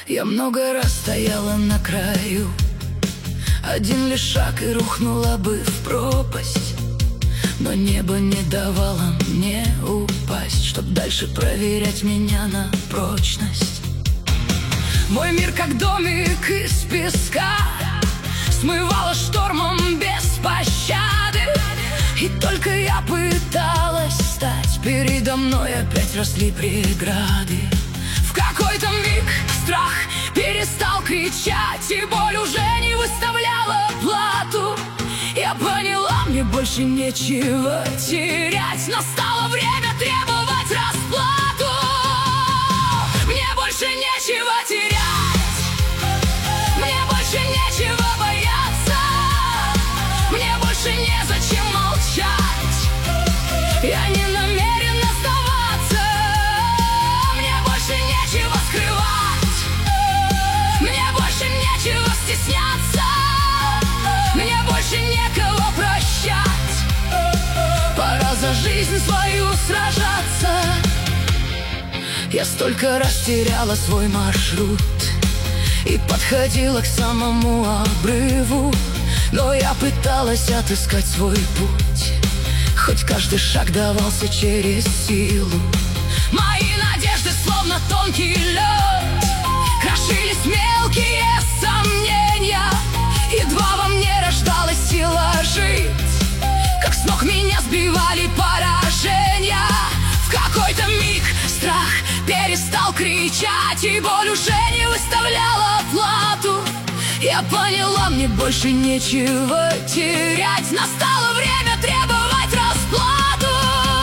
Я много раз стояла на краю, один лишь шаг и рухнула бы в пропасть. Но небо не давало мне упасть, чтоб дальше проверять меня на прочность. Мой мир как домик из песка смывало штормом без пощады. И только я пыталась встать, передо мной опять росли преграды. В какой-то миг страх перестал кричать, и боль уже не выставляла плату. Я поняла, мне больше нечего терять, настало время требовать расплату. Мне больше нечего терять, мне больше нечего бояться, мне больше незачем молчать, я не намерена сдаваться. Мне больше нечего скрывать, мне больше нечего стесняться, мне больше некого прощать. Пора за жизнь свою сражаться. Я столько раз теряла свой маршрут и подходила к самому обрыву, но я пыталась отыскать свой путь, хоть каждый шаг давался через силу. Мои надежды словно тонкий лед крошились мелкие сомнения, едва во мне рождалась сила жить, как с ног меня сбивали поражения. В какой-то миг страх перестал кричать, и боль уже не выставляла плату. Я поняла, мне больше нечего терять, настало время требовать расплату.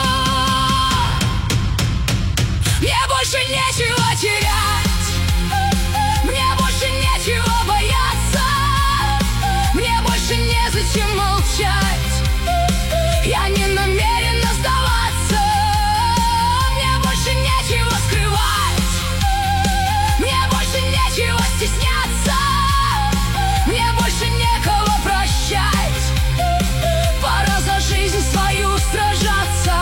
Мне больше нечего терять, мне больше нечего бояться, мне больше незачем молчать, я не намерена сдаваться. Мне больше нечего скрывать, мне больше нечего стесняться, мне больше некого прощать. Пора за жизнь свою сражаться.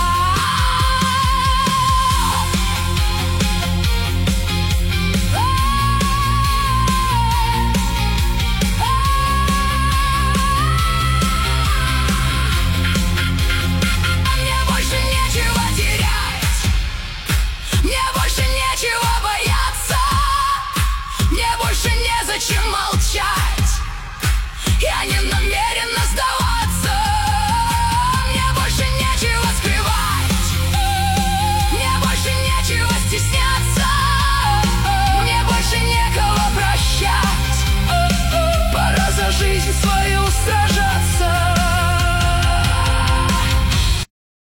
Мне больше нечего терять, мне больше нечего бояться, мне больше незачем молчать, я не